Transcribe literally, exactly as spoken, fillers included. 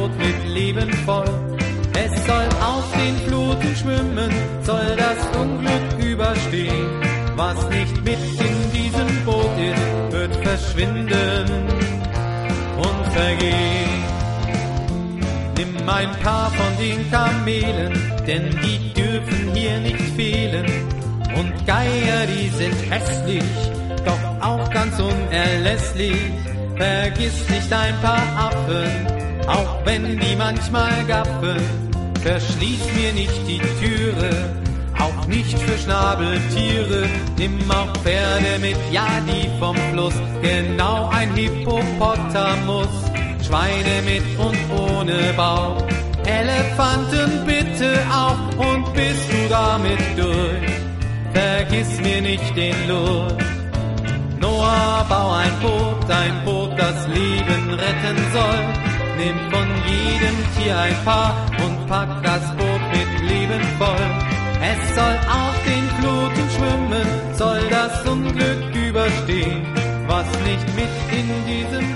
Boot mit Leben voll. Es soll auf den Fluten schwimmen, soll das Unglück überstehen. Was nicht mit in diesem Boot ist, wird verschwinden und vergehen. Nimm ein paar von den Kamelen, denn die dürfen hier nicht fehlen. Und Geier, die sind hässlich, doch auch ganz unerlässlich. Vergiss nicht ein paar Affen, auch wenn die manchmal gaffen. Verschließ mir nicht die Türe, auch nicht für Schnabeltiere. Nimm auch Pferde mit, ja die vom Fluss, genau ein Hippopotamus. Schweine mit und ohne Bauch, Elefanten bitte auch, und bist du damit durch, vergiss mir nicht den Lurch. Noah, bau ein Boot, ein Boot, das Leben retten soll. Nimm von jedem Tier ein Paar und pack das Boot mit Leben voll. Es soll auf den Fluten schwimmen, soll das Unglück überstehen. Was nicht mit in diesem